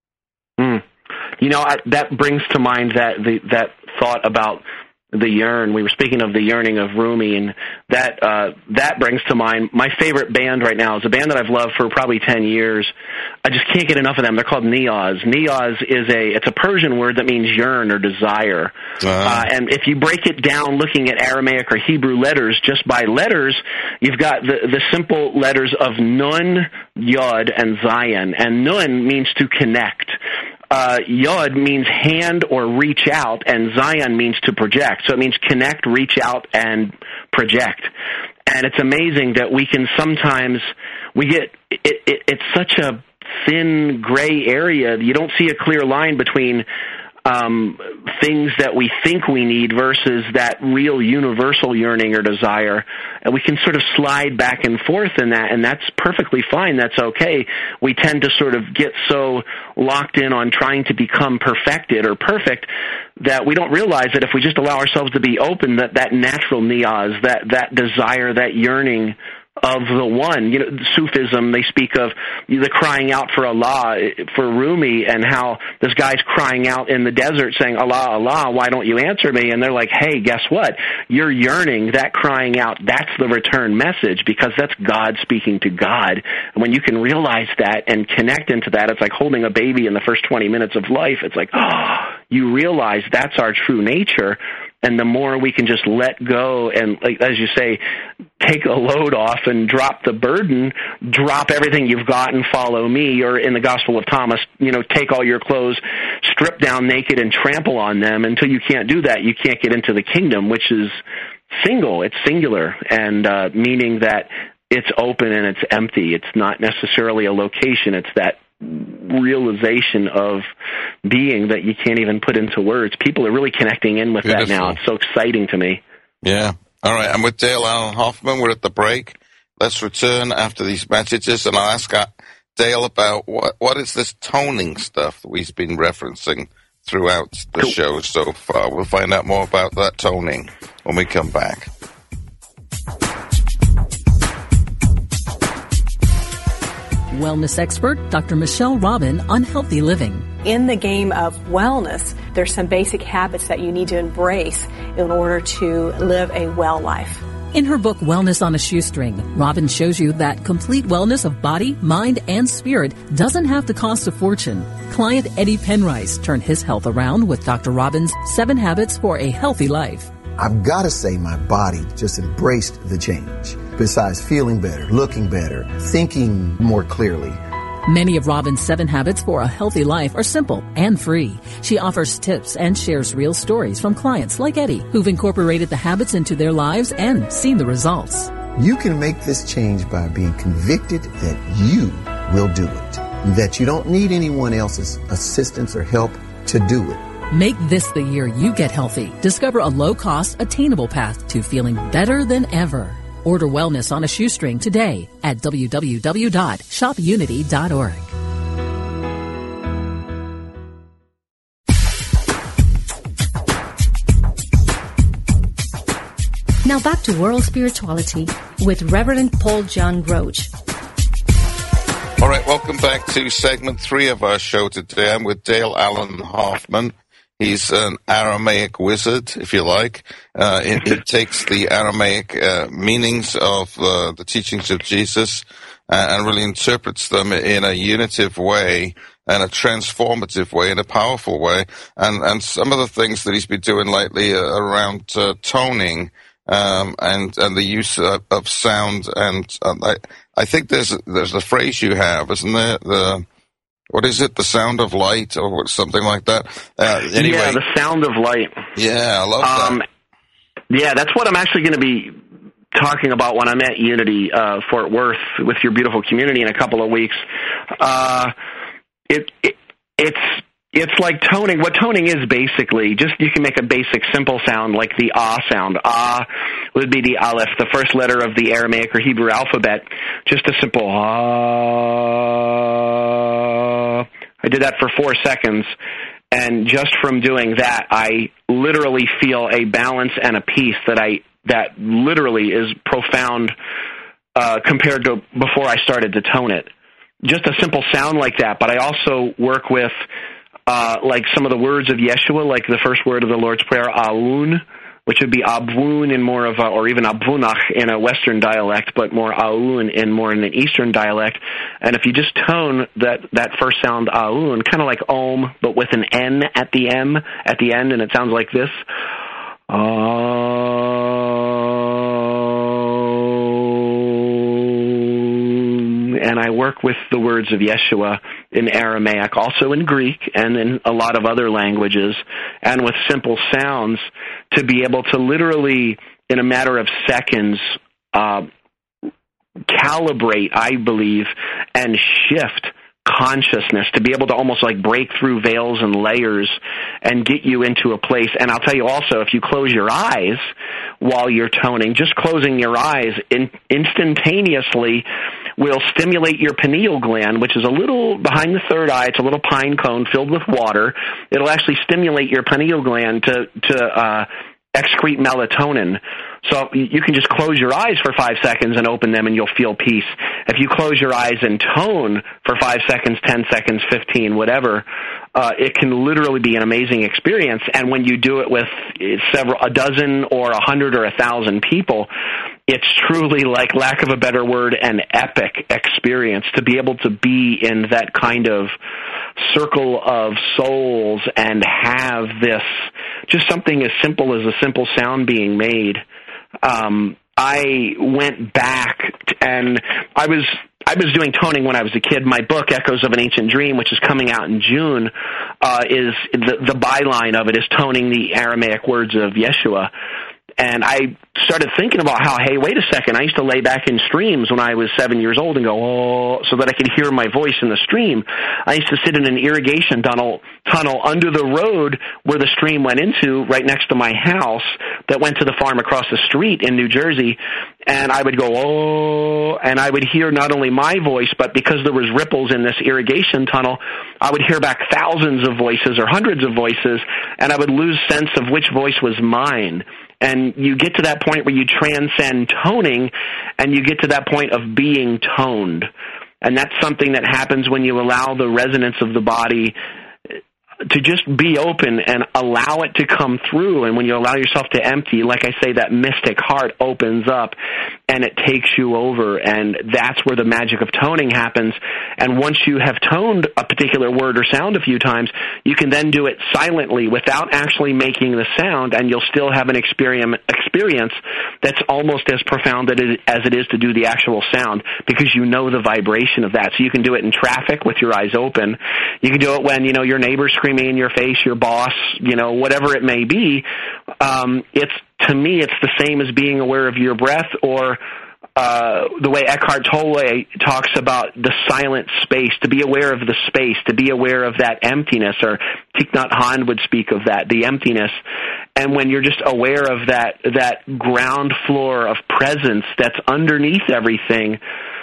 Mm. You know, I, that brings to mind that the that thought about the yearn. We were speaking of the yearning of Rumi, and that uh, that brings to mind my favorite band right now. Is a band that I've loved for probably ten years. I just can't get enough of them. They're called Niyaz. Niyaz is a it's a Persian word that means yearn or desire. Uh-huh. Uh, and if you break it down, looking at Aramaic or Hebrew letters, just by letters, you've got the the simple letters of Nun, Yod, and Zayin. And Nun means to connect. Uh, Yod means hand or reach out, and Zayin means to project. So it means connect, reach out, and project. And it's amazing that we can sometimes, we get, it, it, it's such a thin gray area. You don't see a clear line between um, things that we think we need versus that real universal yearning or desire. And we can sort of slide back and forth in that, and that's perfectly fine. That's okay. We tend to sort of get so locked in on trying to become perfected or perfect that we don't realize that if we just allow ourselves to be open, that that natural niyaz, that, that desire, that yearning of the one. You know, Sufism, they speak of the crying out for Allah, for Rumi, and how this guy's crying out in the desert saying, Allah, Allah, why don't you answer me? And they're like, hey, guess what? You're yearning, that crying out, that's the return message, because that's God speaking to God. And when you can realize that and connect into that, it's like holding a baby in the first twenty minutes of life. It's like, oh, you realize that's our true nature. And the more we can just let go and, like, as you say, take a load off and drop the burden, drop everything you've got and follow me. Or in the Gospel of Thomas, you know, take all your clothes, strip down naked and trample on them. Until you can't do that, you can't get into the kingdom, which is single. It's singular, and uh, meaning that it's open and it's empty. It's not necessarily a location. It's that realization of being that you can't even put into words. People are really connecting in with Beautiful. That now. It's so exciting to me. Yeah. All right. I'm with Dale Allen Hoffman. We're at the break. Let's return after these messages, and I'll ask Dale about what what is this toning stuff that we've been referencing throughout the cool. show so far. We'll find out more about that toning when we come back. Wellness expert Doctor Michelle Robin on healthy living. In the game of wellness, there's some basic habits that you need to embrace in order to live a well life. In her book, Wellness on a Shoestring, Robin shows you that complete wellness of body, mind, and spirit doesn't have to cost a fortune. Client Eddie Penrice turned his health around with Doctor Robin's Seven Habits for a Healthy Life. I've got to say my body just embraced the change. Besides feeling better, looking better, thinking more clearly. Many of Robin's seven habits for a healthy life are simple and free. She offers tips and shares real stories from clients like Eddie, who've incorporated the habits into their lives and seen the results. You can make this change by being convicted that you will do it, that you don't need anyone else's assistance or help to do it. Make this the year you get healthy. Discover a low-cost, attainable path to feeling better than ever. Order Wellness on a Shoestring today at w w w dot shop unity dot org. Now back to World Spirituality with Reverend Paul John Roach. All right, welcome back to segment three of our show today. I'm with Dale Allen Hoffman. He's an Aramaic wizard, if you like. Uh, it, it takes the Aramaic uh, meanings of uh, the teachings of Jesus uh, and really interprets them in a unitive way and a transformative way, in a powerful way. And, and some of the things that he's been doing lately uh, around uh, toning um, and, and the use of, of sound. And um, I, I think there's there's a phrase you have, isn't there? The What is it? The sound of light or something like that? Uh, anyway. Yeah, the sound of light. Yeah, I love um, that. Yeah, that's what I'm actually going to be talking about when I'm at Unity uh, Fort Worth with your beautiful community in a couple of weeks. Uh, it, it it's it's like toning. What toning is basically, just you can make a basic simple sound like the ah sound. Ah would be the aleph, the first letter of the Aramaic or Hebrew alphabet. Just a simple ah. I did that for four seconds, and just from doing that, I literally feel a balance and a peace that I that literally is profound uh, compared to before I started to tone it. Just a simple sound like that, but I also work with uh, like some of the words of Yeshua, like the first word of the Lord's Prayer, Aun, which would be Abun in more of a, or even Abunach in a Western dialect, but more Aun in more in an Eastern dialect. And if you just tone that, that first sound Aun, kind of like Om, but with an N at the M, at the end, and it sounds like this. Um, and I work with the words of Yeshua in Aramaic, also in Greek and in a lot of other languages, and with simple sounds to be able to literally, in a matter of seconds, uh, calibrate, I believe, and shift consciousness, to be able to almost like break through veils and layers and get you into a place. And I'll tell you also, if you close your eyes while you're toning, just closing your eyes in, instantaneously will stimulate your pineal gland, which is a little behind the third eye. It's a little pine cone filled with water. It'll actually stimulate your pineal gland to, to uh, excrete melatonin. So you can just close your eyes for five seconds and open them, and you'll feel peace. If you close your eyes and tone for five seconds, ten seconds, fifteen, whatever, uh, it can literally be an amazing experience. And when you do it with several, a dozen or a hundred or a thousand people, it's truly, like lack of a better word, an epic experience to be able to be in that kind of circle of souls and have this, just something as simple as a simple sound being made. Um, I went back t- and I was I was doing toning when I was a kid. My book, Echoes of an Ancient Dream, which is coming out in June, uh, is the, the byline of it is toning the Aramaic words of Yeshua. And I started thinking about how, hey, wait a second, I used to lay back in streams when I was seven years old and go, oh, so that I could hear my voice in the stream. I used to sit in an irrigation tunnel tunnel under the road where the stream went into, right next to my house, that went to the farm across the street in New Jersey. And I would go, oh, and I would hear not only my voice, but because there was ripples in this irrigation tunnel, I would hear back thousands of voices or hundreds of voices, and I would lose sense of which voice was mine. And you get to that point where you transcend toning, and you get to that point of being toned. And that's something that happens when you allow the resonance of the body to just be open and allow it to come through. And when you allow yourself to empty, like I say, that mystic heart opens up and it takes you over. And that's where the magic of toning happens. And once you have toned a particular word or sound a few times, you can then do it silently without actually making the sound, and you'll still have an experience that's almost as profound as it is to do the actual sound, because you know the vibration of that. So you can do it in traffic with your eyes open. You can do it when, you know, your neighbor's screaming in your face, your boss, you know, whatever it may be. Um, it's, to me, it's the same as being aware of your breath, or uh, the way Eckhart Tolle talks about the silent space, to be aware of the space, to be aware of that emptiness, or Thich Nhat Hanh would speak of that, the emptiness. And when you're just aware of that, that ground floor of presence that's underneath everything,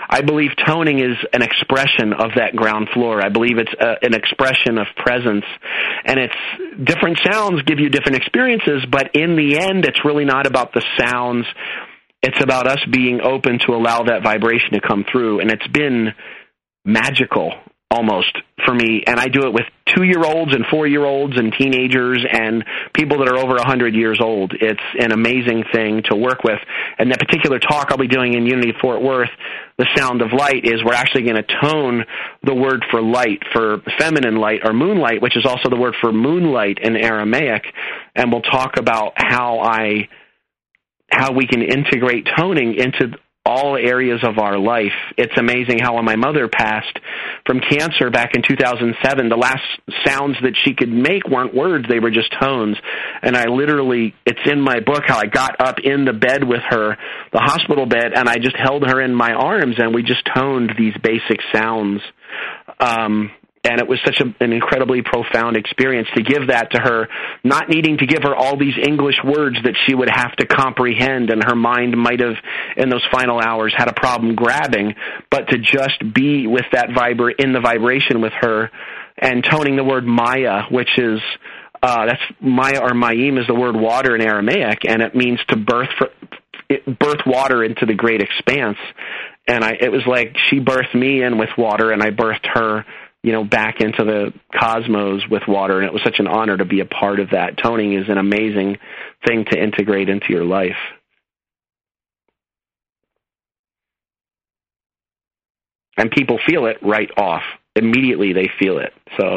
I believe toning is an expression of that ground floor. I believe it's a, an expression of presence. And it's different sounds give you different experiences, but in the end, it's really not about the sounds. It's about us being open to allow that vibration to come through. And it's been magical almost for me. And I do it with two-year-olds and four-year-olds and teenagers and people that are over one hundred years old. It's an amazing thing to work with. And that particular talk I'll be doing in Unity Fort Worth, The Sound of Light, is we're actually going to tone the word for light, for feminine light, or moonlight, which is also the word for moonlight in Aramaic. And we'll talk about how I, how we can integrate toning into all areas of our life. It's amazing how when my mother passed from cancer back in two thousand seven, the last sounds that she could make weren't words, they were just tones. And I literally, it's in my book how I got up in the bed with her, the hospital bed, and I just held her in my arms and we just toned these basic sounds. Um, And it was such a, an incredibly profound experience to give that to her, not needing to give her all these English words that she would have to comprehend, and her mind might have, in those final hours, had a problem grabbing, but to just be with that vibra- in the vibration with her, and toning the word Maya, which is, uh, that's Maya or Mayim is the word water in Aramaic, and it means to birth, for, it, birth water into the great expanse. And I, it was like she birthed me in with water, and I birthed her, you know, back into the cosmos with water, and it was such an honor to be a part of that. Toning is an amazing thing to integrate into your life. And people feel it right off. Immediately they feel it. So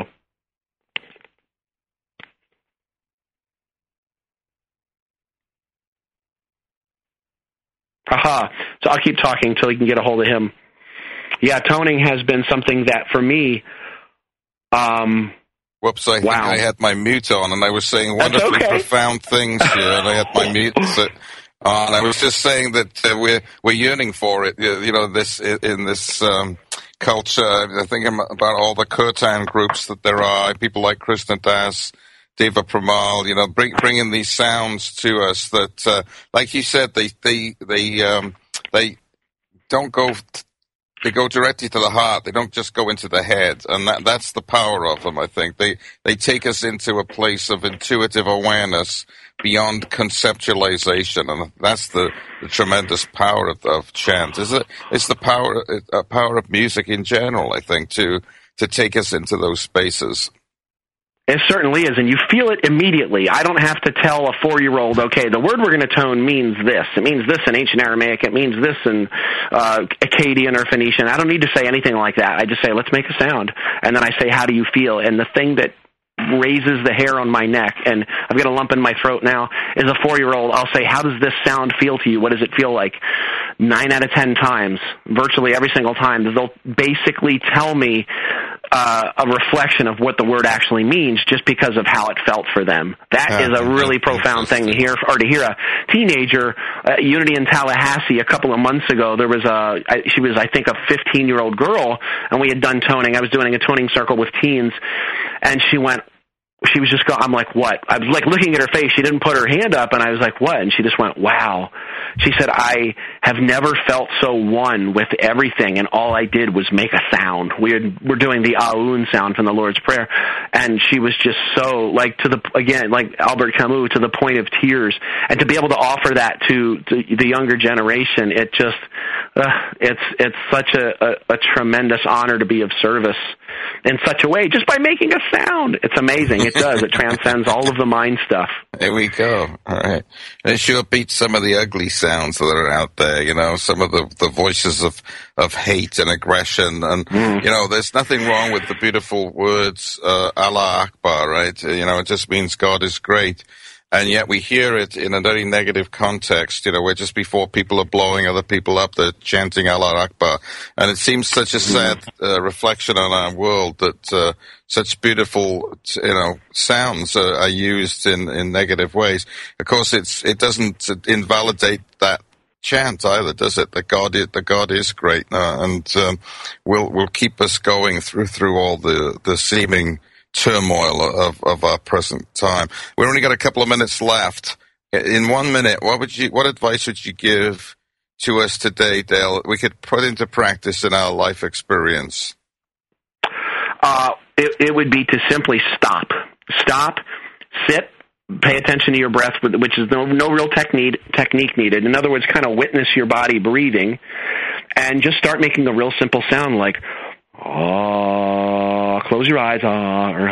haha. So I'll keep talking until you can get a hold of him. Yeah, toning has been something that, for me, um... Whoops, I wow. think I had my mute on, and I was saying wonderfully okay. profound things here, and I had my mute on. I was just saying that uh, we're we're yearning for it, you know, this in this um, culture. I think about all the kirtan groups that there are, people like Krishna Das, Deva Premal, you know, bring, bringing these sounds to us that, uh, like you said, they, they, they, um, they don't go... T- They go directly to the heart. They don't just go into the head, and that, that's the power of them, I think. They they take us into a place of intuitive awareness beyond conceptualization, and that's the, the tremendous power of, of chant. Is it? It's the power uh, power of music in general, I think, to to take us into those spaces. It certainly is, and you feel it immediately. I don't have to tell a four-year-old, okay, the word we're going to tone means this. It means this in ancient Aramaic. It means this in uh, Akkadian or Phoenician. I don't need to say anything like that. I just say, let's make a sound. And then I say, how do you feel? And the thing that raises the hair on my neck, and I've got a lump in my throat now, is a four-year-old. I'll say, how does this sound feel to you? What does it feel like? Nine out of ten times, virtually every single time, they'll basically tell me Uh, a reflection of what the word actually means just because of how it felt for them. That uh, is a really profound thing to hear, or to hear a teenager at Unity in Tallahassee a couple of months ago. There was a, she was, I think, a fifteen-year-old girl, and we had done toning. I was doing a toning circle with teens, and she went, she was just going, I'm like, what? I was like looking at her face. She didn't put her hand up, and I was like, what? And she just went, wow. She said, I have never felt so one with everything, and all I did was make a sound. We had, we're doing the Aun sound from the Lord's Prayer, and she was just so, like, to the, again, like Albert Camus, to the point of tears. And to be able to offer that to, to the younger generation, it just, uh, it's it's such a, a, a tremendous honor to be of service in such a way, just by making a sound. It's amazing. It does. It transcends all of the mind stuff. There we go. All right. It sure beats some of the ugly sounds that are out there, you know, some of the, the voices of, of hate and aggression. And, mm. you know, there's nothing wrong with the beautiful words, uh, Allah Akbar, right? You know, it just means God is great. And yet we hear it in a very negative context, you know, where just before people are blowing other people up, they're chanting Allah Akbar. And it seems such a sad uh, reflection on our world that uh, such beautiful, you know, sounds uh, are used in, in negative ways. Of course, it's it doesn't invalidate that chant either, does it? That God is, that God is great, uh, and um, will will keep us going through through all the the seeming turmoil of, of our present time. We've only got a couple of minutes left. In one minute, what would you, what advice would you give to us today, Dale, we could put into practice in our life experience? Uh, it, it would be to simply stop. Stop, sit, pay attention to your breath, which is no, no real technique, technique needed. In other words, kind of witness your body breathing, and just start making a real simple sound like, ah, close your eyes, ah, or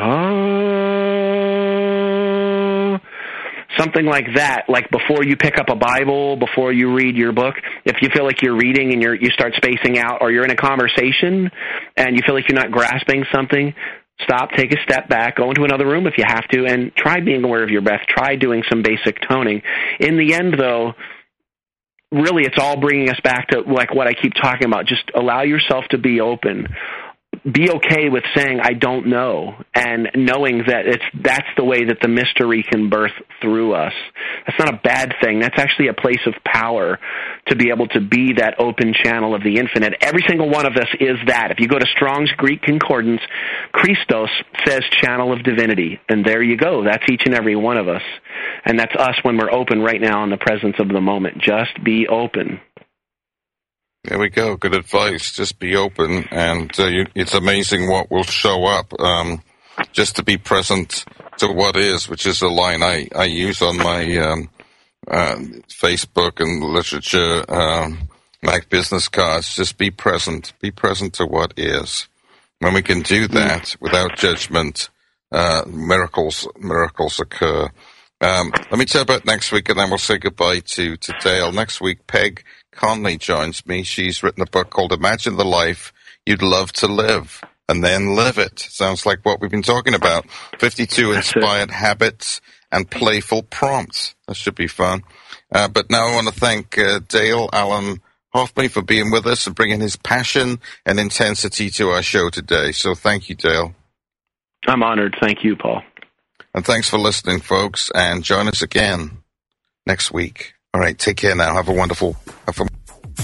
ah. Something like that, like before you pick up a Bible, before you read your book. If you feel like you're reading and you're, you start spacing out, or you're in a conversation and you feel like you're not grasping something, stop, take a step back, go into another room if you have to, and try being aware of your breath. Try doing some basic toning. In the end, though, really it's all bringing us back to like what I keep talking about. Just allow yourself to be open. Be okay with saying, I don't know, and knowing that it's that's the way that the mystery can birth through us. That's not a bad thing. That's actually a place of power to be able to be that open channel of the infinite. Every single one of us is that. If you go to Strong's Greek Concordance, Christos says channel of divinity, and there you go. That's each and every one of us, and that's us when we're open right now in the presence of the moment. Just be open. There we go. Good advice. Just be open, and uh, you, it's amazing what will show up. Um, just to be present to what is, which is a line I, I use on my um, uh, Facebook and literature, um, like business cards. Just be present. Be present to what is. When we can do that without judgment, uh, miracles miracles occur. Um, let me tell you about next week, and then we'll say goodbye to, to Dale. Next week, Peg Conley joins me. She's written a book called Imagine the Life You'd Love to Live, and Then Live It. Sounds like what we've been talking about. fifty-two inspired habits and playful prompts. That should be fun. Uh, but now I want to thank uh, Dale Allen Hoffman for being with us and bringing his passion and intensity to our show today. So thank you, Dale. I'm honored. Thank you, Paul. And thanks for listening, folks, and join us again next week. All right, take care now. Have a wonderful... Have a...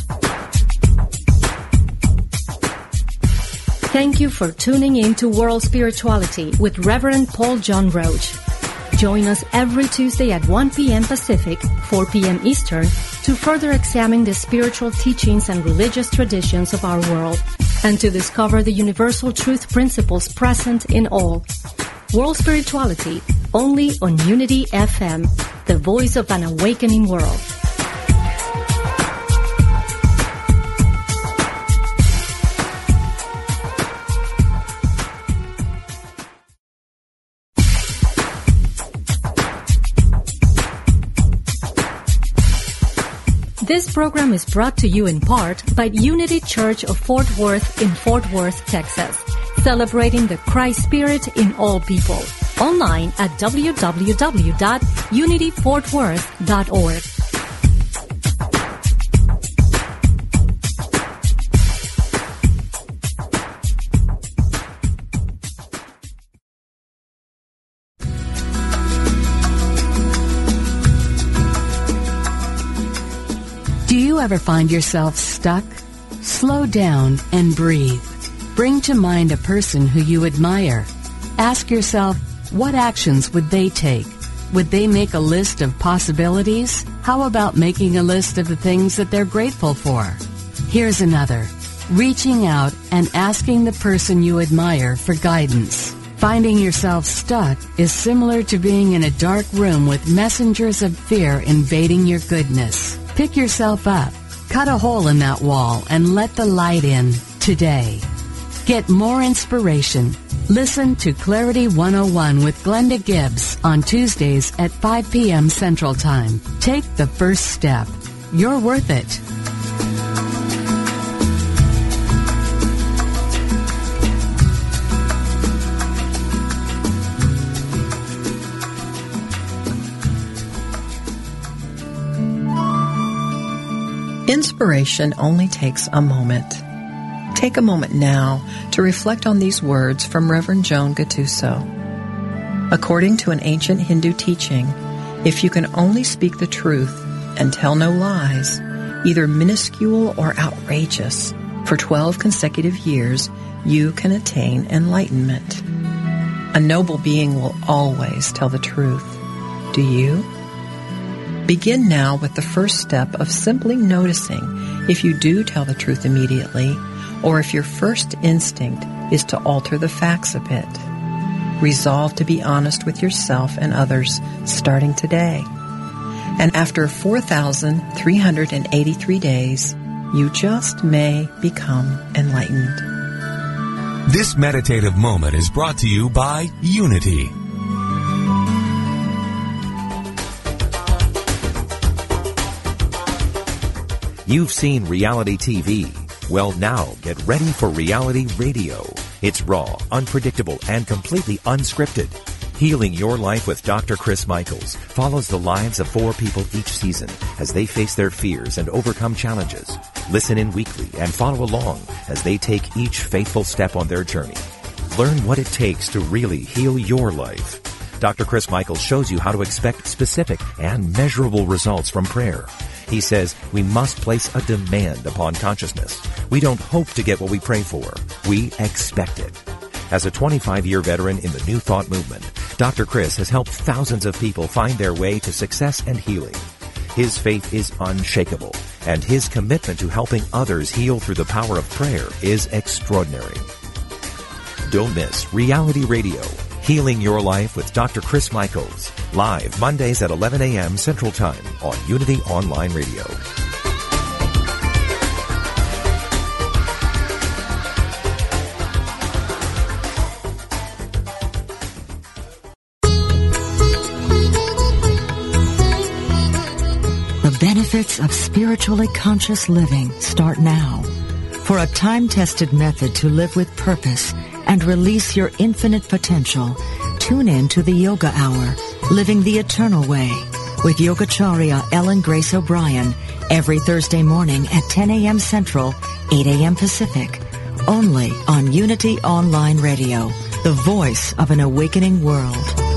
Thank you for tuning in to World Spirituality with Reverend Paul John Roach. Join us every Tuesday at one p.m. Pacific, four p.m. Eastern, to further examine the spiritual teachings and religious traditions of our world, and to discover the universal truth principles present in all. World Spirituality, only on Unity F M, the voice of an awakening world. This program is brought to you in part by Unity Church of Fort Worth in Fort Worth, Texas, celebrating the Christ Spirit in all people. Online at w w w dot unity fort worth dot org. Do you ever find yourself stuck? Slow down and breathe. Bring to mind a person who you admire. Ask yourself, what actions would they take? Would they make a list of possibilities? How about making a list of the things that they're grateful for? Here's another. Reaching out and asking the person you admire for guidance. Finding yourself stuck is similar to being in a dark room with messengers of fear invading your goodness. Pick yourself up, cut a hole in that wall, and let the light in today. Get more inspiration. Listen to Clarity one oh one with Glenda Gibbs on Tuesdays at five p.m. Central Time. Take the first step. You're worth it. Inspiration only takes a moment. Take a moment now to reflect on these words from Reverend Joan Gattuso. According to an ancient Hindu teaching, if you can only speak the truth and tell no lies, either minuscule or outrageous, for twelve consecutive years, you can attain enlightenment. A noble being will always tell the truth. Do you? Begin now with the first step of simply noticing if you do tell the truth immediately, or if your first instinct is to alter the facts a bit. Resolve to be honest with yourself and others starting today. And after four thousand three hundred eighty-three days, you just may become enlightened. This meditative moment is brought to you by Unity. You've seen reality T V. Well, now get ready for reality radio. It's raw, unpredictable, and completely unscripted. Healing Your Life with Doctor Chris Michaels follows the lives of four people each season as they face their fears and overcome challenges. Listen in weekly and follow along as they take each faithful step on their journey. Learn what it takes to really heal your life. Doctor Chris Michaels shows you how to expect specific and measurable results from prayer. He says we must place a demand upon consciousness. We don't hope to get what we pray for. We expect it. As a twenty-five-year veteran in the New Thought movement, Doctor Chris has helped thousands of people find their way to success and healing. His faith is unshakable, and his commitment to helping others heal through the power of prayer is extraordinary. Don't miss Reality Radio, Healing Your Life with Doctor Chris Michaels, live Mondays at eleven a.m. Central Time on Unity Online Radio. The benefits of spiritually conscious living start now. For a time-tested method to live with purpose and release your infinite potential, tune in to the Yoga Hour, Living the Eternal Way, with Yogacharya Ellen Grace O'Brien, every Thursday morning at ten a.m. Central, eight a.m. Pacific, only on Unity Online Radio, the voice of an awakening world.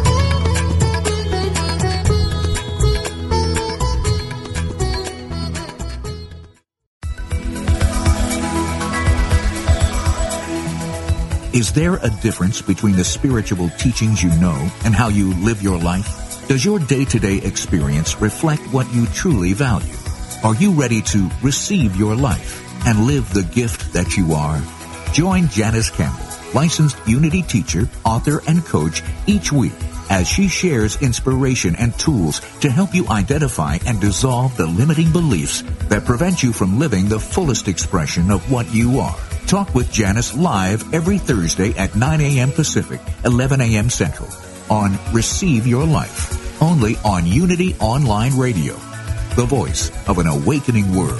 Is there a difference between the spiritual teachings you know and how you live your life? Does your day-to-day experience reflect what you truly value? Are you ready to receive your life and live the gift that you are? Join Janice Campbell, licensed Unity teacher, author, and coach, each week as she shares inspiration and tools to help you identify and dissolve the limiting beliefs that prevent you from living the fullest expression of what you are. Talk with Janice live every Thursday at nine a.m. Pacific, eleven a.m. Central on Receive Your Life, only on Unity Online Radio, the voice of an awakening world.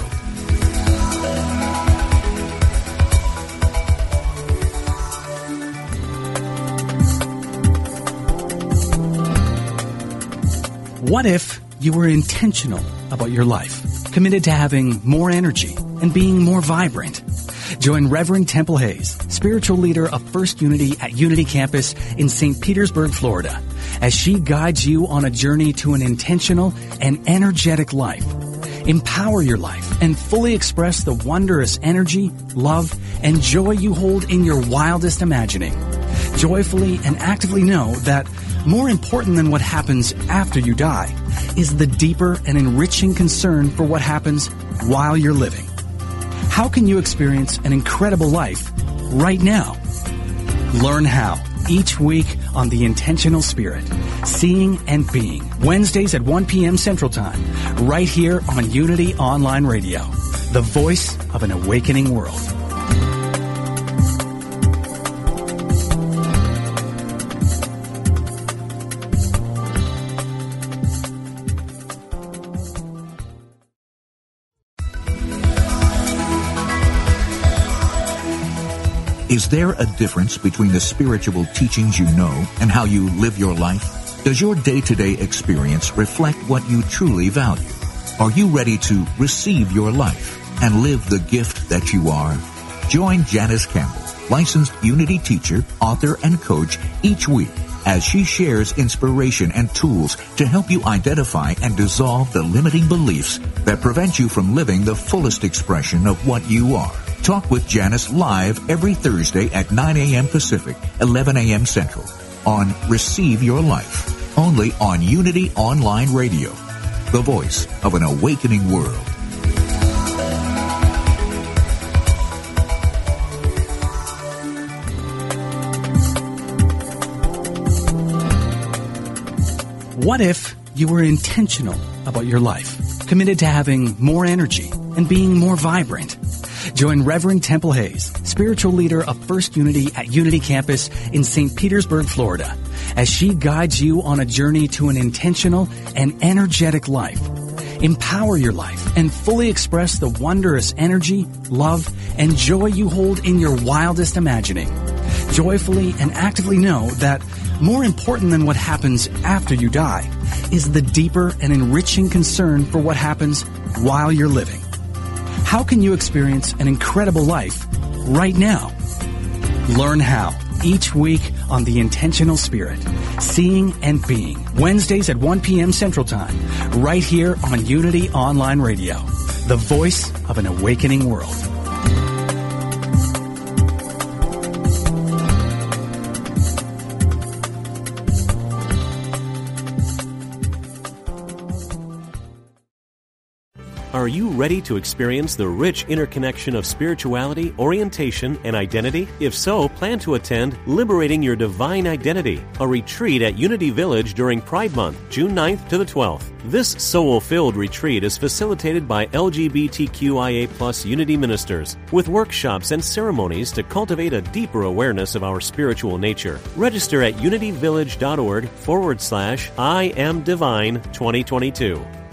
What if you were intentional about your life, committed to having more energy and being more vibrant? Join Reverend Temple Hayes, spiritual leader of First Unity at Unity Campus in Saint Petersburg, Florida, as she guides you on a journey to an intentional and energetic life. Empower your life and fully express the wondrous energy, love, and joy you hold in your wildest imagining. Joyfully and actively know that more important than what happens after you die is the deeper and enriching concern for what happens while you're living. How can you experience an incredible life right now? Learn how each week on The Intentional Spirit, Seeing and Being, Wednesdays at one p.m. Central Time, right here on Unity Online Radio, the voice of an awakening world. Is there a difference between the spiritual teachings you know and how you live your life? Does your day-to-day experience reflect what you truly value? Are you ready to receive your life and live the gift that you are? Join Janice Campbell, licensed Unity teacher, author, and coach, each week as she shares inspiration and tools to help you identify and dissolve the limiting beliefs that prevent you from living the fullest expression of what you are. Talk with Janice live every Thursday at nine a.m. Pacific, eleven a.m. Central on Receive Your Life, only on Unity Online Radio, the voice of an awakening world. What if you were intentional about your life, committed to having more energy and being more vibrant? Join Reverend Temple Hayes, spiritual leader of First Unity at Unity Campus in Saint Petersburg, Florida, as she guides you on a journey to an intentional and energetic life. Empower your life and fully express the wondrous energy, love, and joy you hold in your wildest imagining. Joyfully and actively know that more important than what happens after you die is the deeper and enriching concern for what happens while you're living. How can you experience an incredible life right now? Learn how each week on The Intentional Spirit, Seeing and Being, Wednesdays at one p.m. Central Time, right here on Unity Online Radio, the voice of an awakening world. Are you ready to experience the rich interconnection of spirituality, orientation, and identity? If so, plan to attend Liberating Your Divine Identity, a retreat at Unity Village during Pride Month, June ninth to the twelfth. This soul-filled retreat is facilitated by L G B T Q I A plus Unity ministers, with workshops and ceremonies to cultivate a deeper awareness of our spiritual nature. Register at unityvillage.org forward slash I am divine 2022.